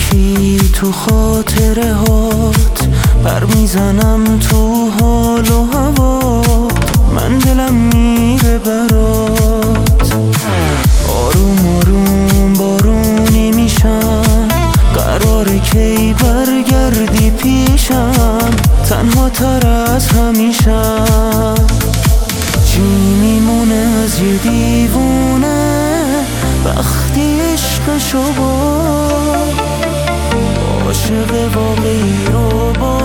رفتی تو خاطره هات، پر میزنم تو حال و هوات، من دلم میره برات. آروم آروم بارونی میشم، قراره کی برگردی پیشم، تنها تر از همیشم. چی میمونه از یه دیوونه وقتی عشقشو با عاشق واقعی رو با